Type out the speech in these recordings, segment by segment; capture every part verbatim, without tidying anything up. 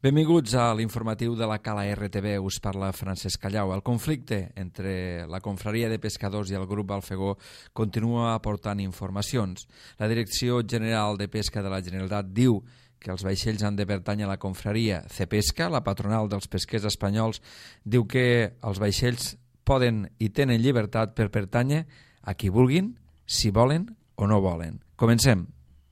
Benvinguts a l'informatiu de la Cala R T V. Us parla Francesc Callau. El conflicte entre la Confraria de Pescadors i el grup Balfegó continua aportant informacions. La Direcció General de Pesca de la Generalitat diu que els vaixells han de pertànyer a la confraria Cepesca. La patronal dels pesquers espanyols diu que els vaixells poden i tenen llibertat per pertànyer a qui vulguin, si volen o no volen. Comencem.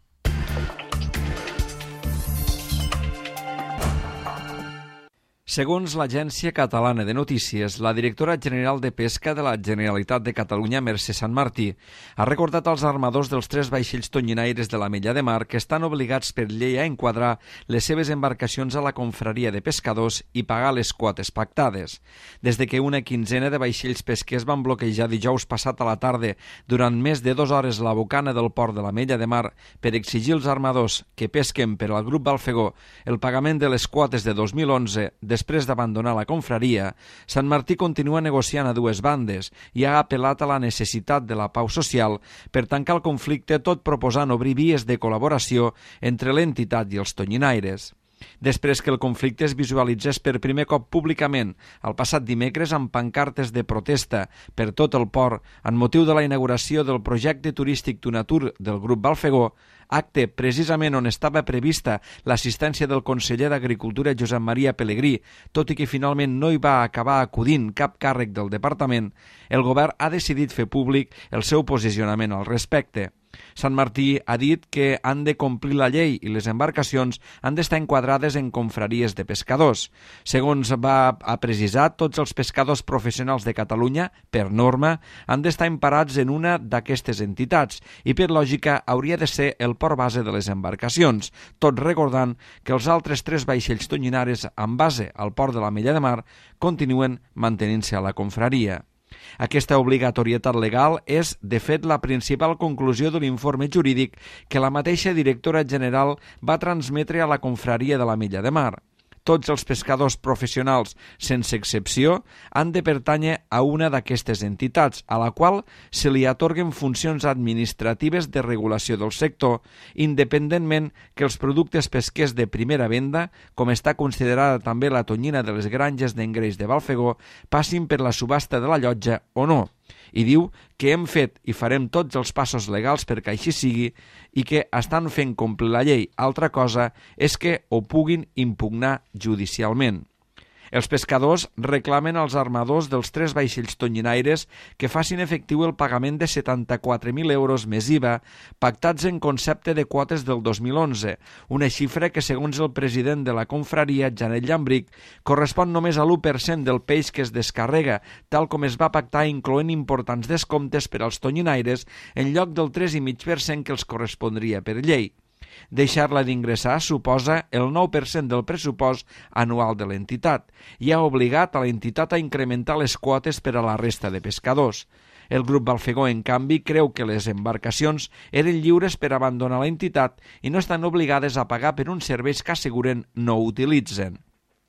Segons l'Agència Catalana de Notícies, la directora general de Pesca de la Generalitat de Catalunya, Mercè Santmartí, ha recordat als armadors dels tres vaixells tonyinaires de la Mella de Mar que estan obligats per llei a enquadrar les seves embarcacions a la confraria de pescadors i pagar les quotes pactades. Des de que una quinzena de vaixells pesquers van bloquejar dijous passat a la tarda durant més de dues hores la bocana del port de la Mella de Mar per exigir als armadors que pesquen per al grup Balfegó el pagament de les quotes de dos mil onze després d'abandonar la confraria, Santmartí continua negociant a dues bandes i ha apel·lat a la necessitat de la pau social per tancar el conflicte, tot proposant obrir vies de col·laboració entre l'entitat i els tonyinaires. Després que el conflicte es visualitzés per primer cop públicament el passat dimecres amb pancartes de protesta per tot el port en motiu de la inauguració del projecte turístic Tunatur del grup Balfegó, acte precisament on estava prevista l'assistència del conseller d'Agricultura Josep Maria Pelegrí, tot i que finalment no hi va acabar acudint cap càrrec del departament, el govern ha decidit fer públic el seu posicionament al respecte. Santmartí ha dit que han de complir la llei i les embarcacions han d'estar enquadrades en confraries de pescadors. Segons va ha precisat, tots els pescadors professionals de Catalunya, per norma, han d'estar emparats en una d'aquestes entitats i, per lògica, hauria de ser el port base de les embarcacions, tot recordant que els altres tres vaixells tonyinares amb base al port de la Mella de Mar continuen mantenint-se a la confraria. Aquesta obligatorietat legal és, de fet, la principal conclusió de l'informe jurídic que la mateixa directora general va transmetre a la confraria de la Mella de Mar. Tots els pescadors professionals, sense excepció, han de pertànyer a una d'aquestes entitats, a la qual se li atorguen funcions administratives de regulació del sector, independentment que els productes pesquers de primera venda, com està considerada també la tonyina de les granges d'engreix de Balfegó, passin per la subhasta de la llotja o no. I diu que hem fet i farem tots els passos legals perquè així sigui i que estan fent complir la llei. Altra cosa és que ho puguin impugnar judicialment. Els pescadors reclamen als armadors dels tres vaixells tonyinaires que facin efectiu el pagament de setanta-quatre mil euros més I V A pactats en concepte de quotes del dos mil onze, una xifra que, segons el president de la confraria, Janet Llambric, correspon només a l'u per cent del peix que es descarrega, tal com es va pactar incloent importants descomptes per als tonyinaires en lloc del tres coma cinc per cent que els correspondria per llei. Deixar-la d'ingressar suposa el nou per cent del pressupost anual de l'entitat i ha obligat a l'entitat a incrementar les quotes per a la resta de pescadors. El grup Balfegó, en canvi, creu que les embarcacions eren lliures per abandonar l'entitat i no estan obligades a pagar per uns serveis que asseguren no utilitzen.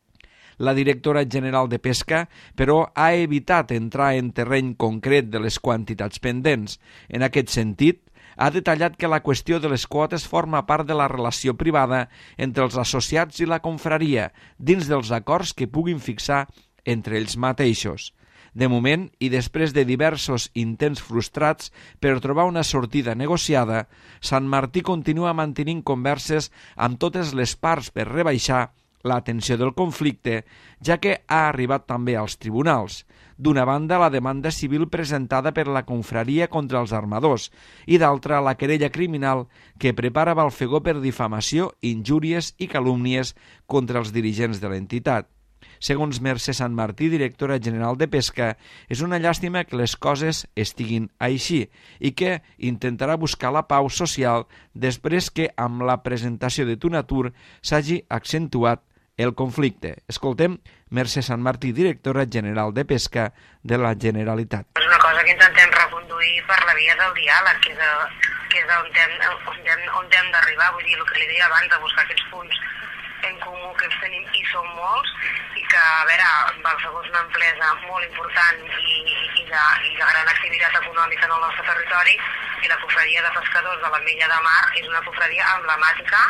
La directora general de Pesca, però, ha evitat entrar en terreny concret de les quantitats pendents. En aquest sentit, ha detallat que la qüestió de les quotes forma part de la relació privada entre els associats i la confraria, dins dels acords que puguin fixar entre ells mateixos. De moment, i després de diversos intents frustrats per trobar una sortida negociada, Santmartí continua mantenint converses amb totes les parts per rebaixar la tensió del conflicte, ja que ha arribat també als tribunals. D'una banda, la demanda civil presentada per la confraria contra els armadors i d'altra, la querella criminal que prepara Balfegó per difamació, injúries i calúmnies contra els dirigents de l'entitat. Segons Mercè Santmartí, directora general de Pesca, és una llàstima que les coses estiguin així i que intentarà buscar la pau social després que, amb la presentació de Tunatur, s'hagi accentuat el conflicte. Escoltem Mercè Santmartí, directora general de Pesca de la Generalitat. És una cosa que intentem reconduir per la via del diàleg, que és, el, que és on hem, on hem, on hem d'arribar. Vull dir, el que li deia abans, de buscar aquests punts en comú que ens tenim, i són molts, i que, a veure, Balfegó és una empresa molt important i, i, de, i de gran activitat econòmica en el nostre territori, i la confraria de pescadors de la Mella de Mar és una confraria emblemàtica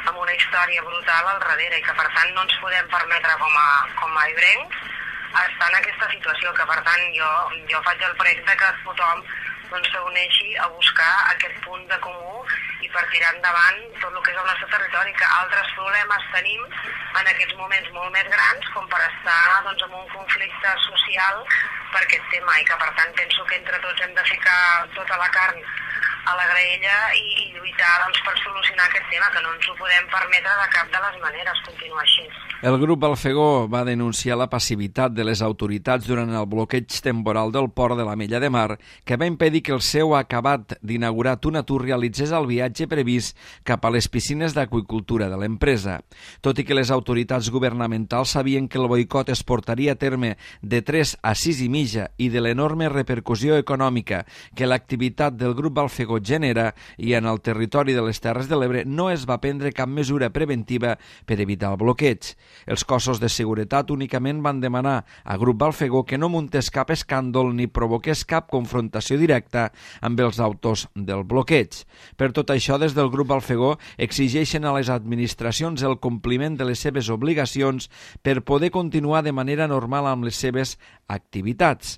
amb una història brutal al darrere i que per tant no ens podem permetre com a, com a ebrencs estar en aquesta situació, que per tant jo, jo faig el prec de que tothom doncs, s'uneixi a buscar aquest punt de comú i per tirar endavant tot el que és el nostre territori, que altres problemes tenim en aquests moments molt més grans com per estar doncs, en un conflicte social per aquest tema i que per tant penso que entre tots hem de ficar tota la carn a la graella i, i lluitar doncs, per solucionar aquest tema, que no ens ho podem permetre de cap de les maneres continuar així. El grup Balfegó va denunciar la passivitat de les autoritats durant el bloqueig temporal del port de l'Ametlla de Mar, que va impedir que el seu acabat d'inaugurar Tunatur realitzés el viatge previst cap a les piscines d'aqüicultura de l'empresa. Tot i que les autoritats governamentals sabien que el boicot es portaria a terme de tres a sis i mitja i de l'enorme repercussió econòmica que l'activitat del grup Balfegó genera i en el territori de les Terres de l'Ebre no es va prendre cap mesura preventiva per evitar el bloqueig. Els cossos de seguretat únicament van demanar a Grup Balfegó que no muntés cap escàndol ni provoqués cap confrontació directa amb els autors del bloqueig. Per tot això, des del Grup Balfegó exigeixen a les administracions el compliment de les seves obligacions per poder continuar de manera normal amb les seves activitats.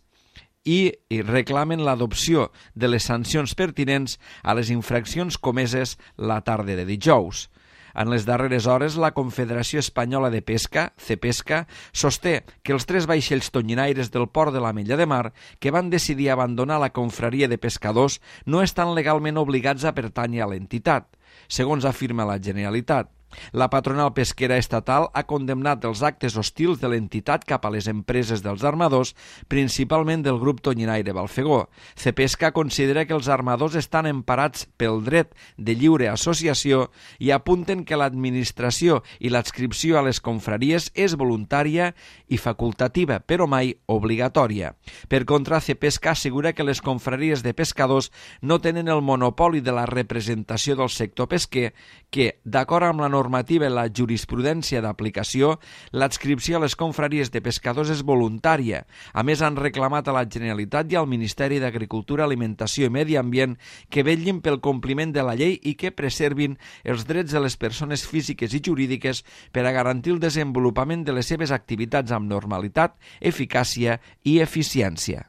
I reclamen l'adopció de les sancions pertinents a les infraccions comeses la tarda de dijous. En les darreres hores, la Confederació Espanyola de Pesca, CEPESCA, sosté que els tres vaixells tonyinaires del port de l'Ametlla de Mar, que van decidir abandonar la confraria de pescadors, no estan legalment obligats a pertànyer a l'entitat, segons afirma la Generalitat. La patronal pesquera estatal ha condemnat els actes hostils de l'entitat cap a les empreses dels armadors, principalment del grup tonyinaire Balfegó. CEPESCA considera que els armadors estan emparats pel dret de lliure associació i apunten que l'administració i l'adscripció a les confraries és voluntària i facultativa, però mai obligatòria. Per contra, CEPESCA assegura que les confraries de pescadors no tenen el monopoli de la representació del sector pesquer, que, d'acord amb la normativa i la jurisprudència d'aplicació, l'adscripció a les confraries de pescadors és voluntària. A més, han reclamat a la Generalitat i al Ministeri d'Agricultura, Alimentació i Medi Ambient que vetllin pel compliment de la llei i que preservin els drets de les persones físiques i jurídiques per a garantir el desenvolupament de les seves activitats amb normalitat, eficàcia i eficiència.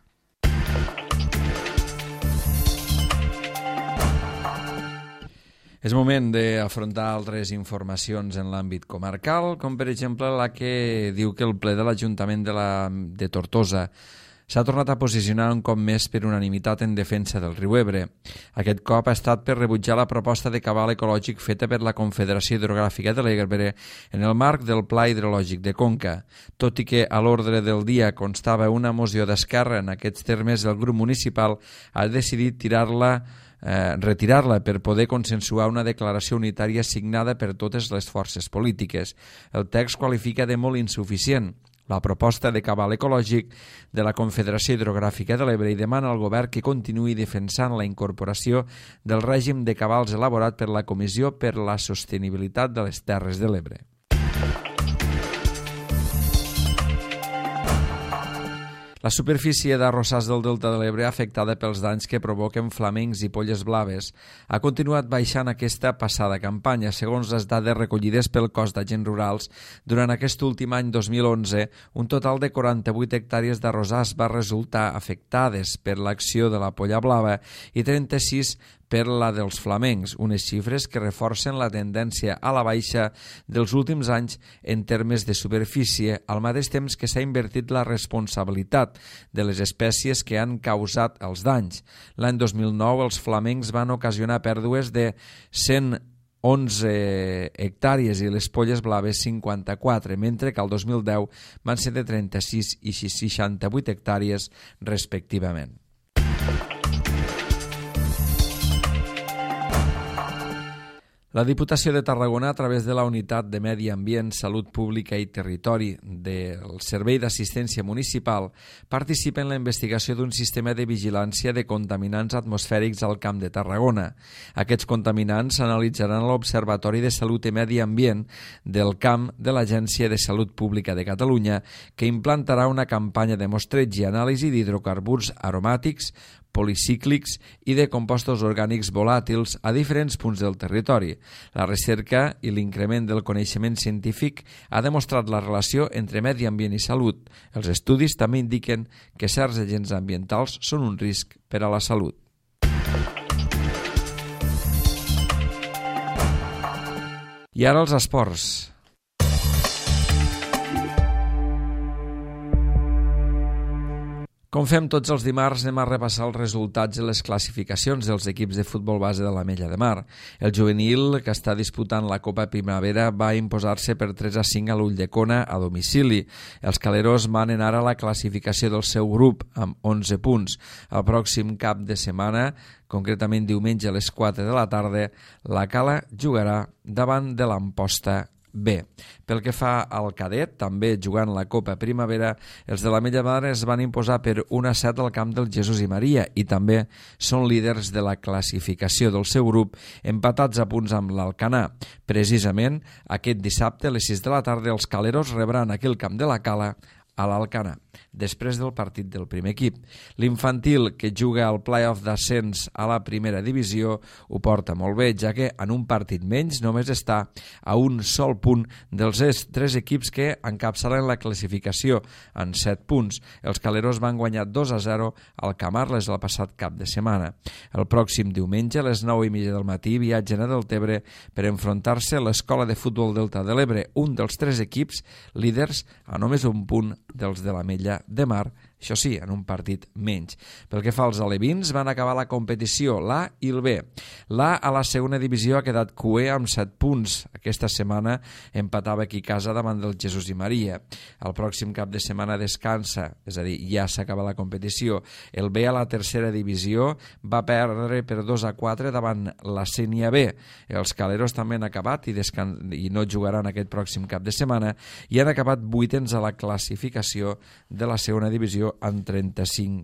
És moment d'afrontar altres informacions en l'àmbit comarcal, com per exemple la que diu que el ple de l'Ajuntament de, la, de Tortosa s'ha tornat a posicionar un cop més per unanimitat en defensa del riu Ebre. Aquest cop ha estat per rebutjar la proposta de cabal ecològic feta per la Confederació Hidrogràfica de l'Ebre en el marc del Pla Hidrològic de Conca. Tot i que a l'ordre del dia constava una moció d'Esquerra en aquests termes, el grup municipal ha decidit tirar-la Eh, retirar-la per poder consensuar una declaració unitària signada per totes les forces polítiques. El text qualifica de molt insuficient la proposta de cabal ecològic de la Confederació Hidrogràfica de l'Ebre i demana al govern que continuï defensant la incorporació del règim de cabals elaborat per la Comissió per la Sostenibilitat de les Terres de l'Ebre. La superfície d'arrossars del Delta de l'Ebre, afectada pels danys que provoquen flamencs i polles blaves, ha continuat baixant aquesta passada campanya. Segons les dades recollides pel Cos d'Agents Rurals, durant aquest últim any dos mil onze, un total de quaranta-vuit hectàrees d'arrossars va resultar afectades per l'acció de la polla blava i trenta-sis per la dels flamencs, unes xifres que reforcen la tendència a la baixa dels últims anys en termes de superfície, al mateix temps que s'ha invertit la responsabilitat de les espècies que han causat els danys. L'any dos mil nou els flamencs van ocasionar pèrdues de cent onze hectàrees i les polles blaves cinquanta-quatre, mentre que el dos mil deu van ser de trenta-sis i seixanta-vuit hectàrees respectivament. La Diputació de Tarragona, a través de la Unitat de Medi Ambient, Salut Pública i Territori del Servei d'Assistència Municipal, participa en la investigació d'un sistema de vigilància de contaminants atmosfèrics al Camp de Tarragona. Aquests contaminants s'analitzaran a l'Observatori de Salut i Medi Ambient del Camp de l'Agència de Salut Pública de Catalunya, que implantarà una campanya de mostreig i anàlisi d'hidrocarburs aromàtics, policíclics i de compostos orgànics volàtils a diferents punts del territori. La recerca i l'increment del coneixement científic ha demostrat la relació entre medi ambient i salut. Els estudis també indiquen que certs agents ambientals són un risc per a la salut. I ara els esports. Com fem tots els dimarts, anem a repassar els resultats i les classificacions dels equips de futbol base de l'Ametlla de Mar. El juvenil, que està disputant la Copa Primavera, va imposar-se per tres a cinc a l'Ulldecona a domicili. Els caleros manen ara la classificació del seu grup amb onze punts. El pròxim cap de setmana, concretament diumenge a les quatre de la tarda, la Cala jugarà davant de l'Amposta B. Pel que fa al cadet, també jugant la Copa Primavera, els de l'Ametlla de Mar es van imposar per un a set al camp del Jesús i Maria i també són líders de la classificació del seu grup, empatats a punts amb l'Alcanar. Precisament, aquest dissabte a les sis de la tarda els caleros rebran aquí el camp de la Cala a l'Alcanar, després del partit del primer equip. L'infantil, que juga al play-off d'ascens a la primera divisió, ho porta molt bé, ja que en un partit menys només està a un sol punt dels tres equips que encapçalen la classificació en set punts. Els caleros van guanyar dos a zero al Camarles el passat cap de setmana. El pròxim diumenge, a les nou i mitja del matí, viatgen a Deltebre per enfrontar-se a l'Escola de Futbol Delta de l'Ebre, un dels tres equips líders a només un punt dels de l'Ametlla de Mar, això sí, en un partit menys. Pel que fa als alevins, van acabar la competició, l'A i el B. L'A a la segona divisió ha quedat cuer amb set punts. Aquesta setmana empatava aquí a casa davant del Jesús i Maria. El pròxim cap de setmana descansa, és a dir, ja s'acaba la competició. El B a la tercera divisió va perdre per dos a quatre davant la Sénia B. Els caleros també han acabat i, descan... i no jugaran aquest pròxim cap de setmana i han acabat vuitens a la classificació de la segona divisió amb trenta-cinc,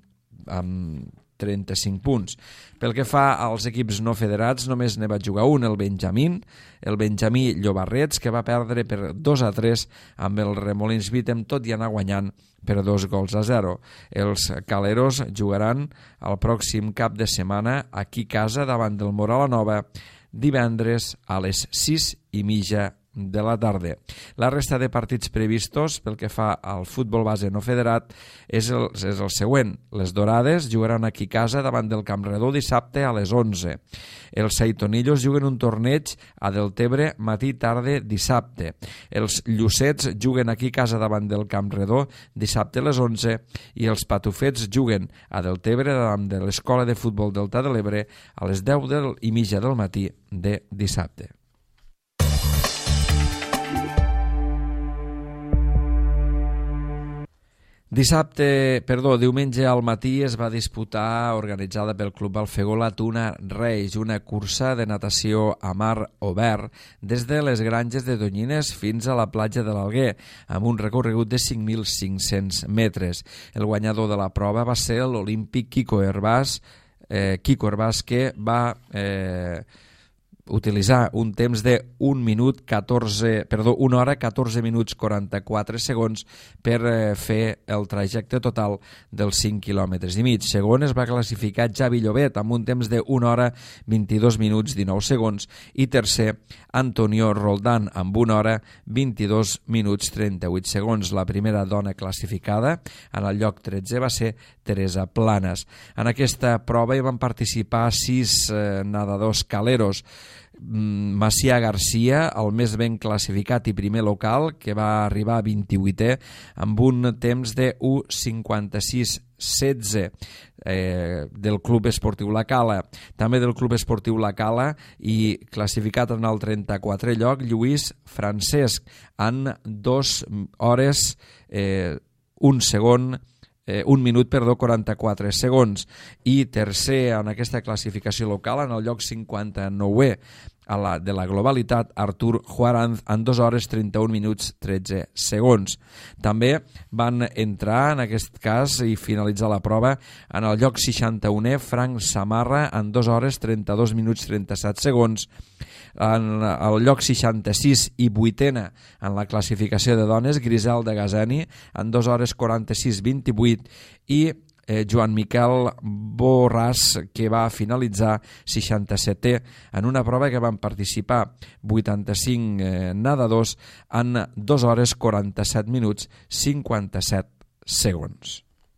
amb trenta-cinc punts. Pel que fa als equips no federats, només ne va jugar un, el Benjamín, el Benjamí Llobarrets, que va perdre per dos a tres amb el Remolins Vítem, tot i anar guanyant per dos gols a zero. Els caleros jugaran el pròxim cap de setmana aquí a casa davant del Moral Nova divendres a les sis i mitja de la tarda. La resta de partits previstos pel que fa al futbol base no federat és el, és el següent. Les Dorades jugaran aquí a casa davant del Campredó dissabte a les onze. Els Saitonillos juguen un torneig a Deltebre matí tarda dissabte. Els Llucets juguen aquí a casa davant del Campredó dissabte a les onze i els Patufets juguen a Deltebre davant de l'Escola de Futbol Delta de l'Ebre a les deu i mitja del matí de dissabte. Dissabte, perdó, diumenge al matí es va disputar, organitzada pel Club Alfegó, la Tuna Reis, una cursa de natació a mar obert des de les granges de Tonyines fins a la platja de l'Alguer, amb un recorregut de cinc mil cinc-cents metres. El guanyador de la prova va ser l'olímpic Quico Hervás, eh, Quico Hervás, que va Eh, utilitzar un temps de un minut catorze, perdó, una hora catorze minuts quaranta-quatre segons per eh, fer el trajecte total dels cinc quilòmetres i mig. Segon es va classificar Javi Llobet amb un temps de una hora vint-i-dos minuts dinou segons i tercer Antonio Roldán amb una hora vint-i-dos minuts trenta-vuit segons. La primera dona classificada en el lloc tretze va ser Teresa Planas. En aquesta prova hi van participar sis eh, nadadors caleros. Macià Garcia, el més ben classificat i primer local, que va arribar a vint-i-vuitè amb un temps de u cinquanta-sis setze eh, del Club Esportiu La Cala. També del Club Esportiu La Cala i classificat en el trenta-quatrè lloc Lluís Francesc en dues hores eh, un segon Eh, un minut, perdó, quaranta-quatre segons i tercer en aquesta classificació local en el lloc cinquanta-nouè a la, de la globalitat Artur Juaranz en dues hores trenta-un minuts tretze segons. També van entrar en aquest cas i finalitzar la prova en el lloc seixanta-unè Frank Samarra en dues hores trenta-dos minuts trenta-set segons. En el lloc seixanta-sis i vuitena en la classificació de dones Griselda Gazani en dues hores quaranta-sis vint-i-vuit i eh, Joan Miquel Borràs, que va finalitzar seixanta-setè en una prova que van participar vuitanta-cinc eh, nedadors en dues hores quaranta-set minuts cinquanta-set segons.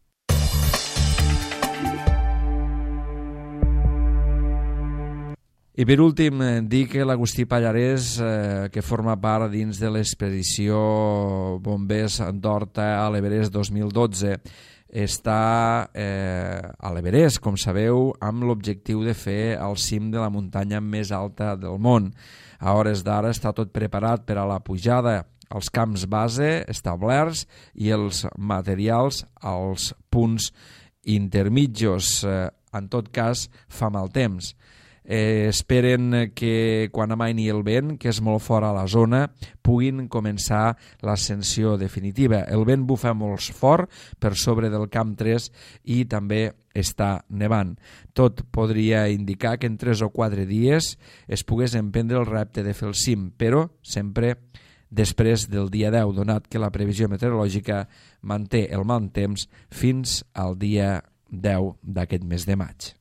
I per últim, dir que l'Agustí Pallarès, eh, que forma part dins de l'expedició Bombers d'Horta a l'Everest dos mil dotze, està eh, a l'Everest, com sabeu, amb l'objectiu de fer el cim de la muntanya més alta del món. A hores d'ara està tot preparat per a la pujada, els camps base establerts i els materials als punts intermitjos. Eh, en tot cas, fa mal temps. Eh, esperen que quan amaini el vent, que és molt fort a la zona, puguin començar l'ascensió definitiva. El vent bufa molt fort per sobre del camp tres i també està nevant. Tot podria indicar que en tres o quatre dies es pogués emprendre el repte de fer el cim, però sempre després del dia deu, donat que la previsió meteorològica manté el mal temps fins al dia deu d'aquest mes de maig.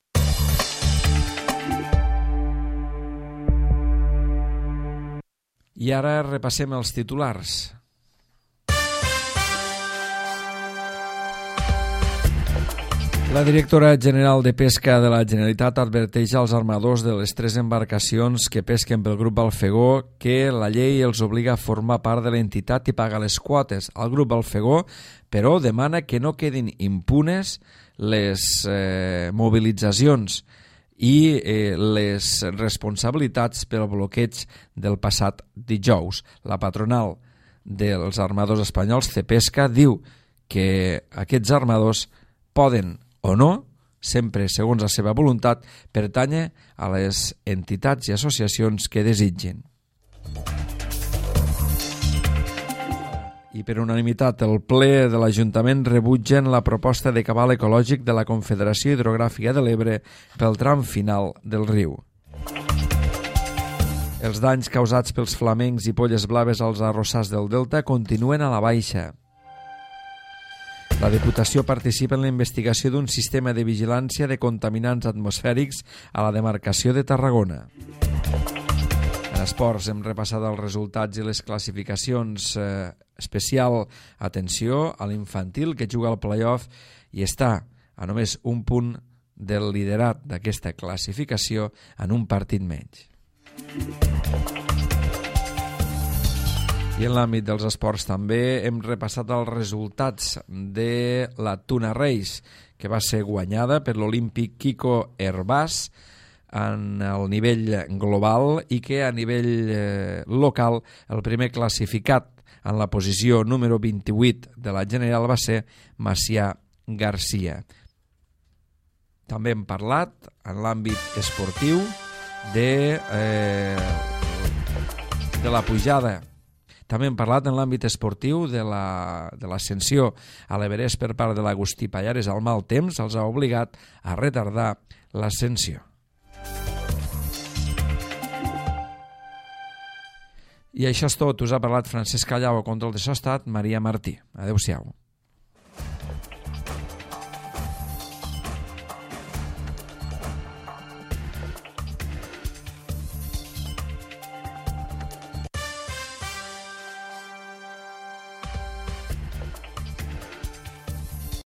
I ara repassem els titulars. La directora general de Pesca de la Generalitat adverteix als armadors de les tres embarcacions que pesquen pel grup Alfegó que la llei els obliga a formar part de l'entitat i pagar les quotes. El grup Alfegó, però, demana que no quedin impunes les eh, mobilitzacions i eh, les responsabilitats pel bloqueig del passat dijous. La patronal dels armadors espanyols, Cepesca, diu que aquests armadors poden o no, sempre segons la seva voluntat, pertànyer a les entitats i associacions que desitgin. I per unanimitat, el ple de l'Ajuntament rebutgen la proposta de cabal ecològic de la Confederació Hidrogràfica de l'Ebre pel tram final del riu. Els danys causats pels flamencs i polles blaves als arrossars del Delta continuen a la baixa. La Diputació participa en la investigació d'un sistema de vigilància de contaminants atmosfèrics a la demarcació de Tarragona. En esports hem repassat els resultats i les classificacions. Eh, especial atenció a l'infantil, que juga al play-off i està a només un punt del liderat d'aquesta classificació en un partit menys. I en l'àmbit dels esports també hem repassat els resultats de la Tuna Race, que va ser guanyada per l'olímpic Kiko Hervás en el nivell global i que a nivell eh, local el primer classificat en la posició número vint-i-vuit de la general va ser Macià Garcia. També hem parlat en l'àmbit esportiu de, eh, de la pujada. També hem parlat en l'àmbit esportiu de l'ascensió a l'Everest per part de l'Agustí Pallarès. El mal temps els ha obligat a retardar l'ascensió. I això és tot. Us ha parlat Francesc Callau, a control de so ha estat Maria Martí. Adéu-siau.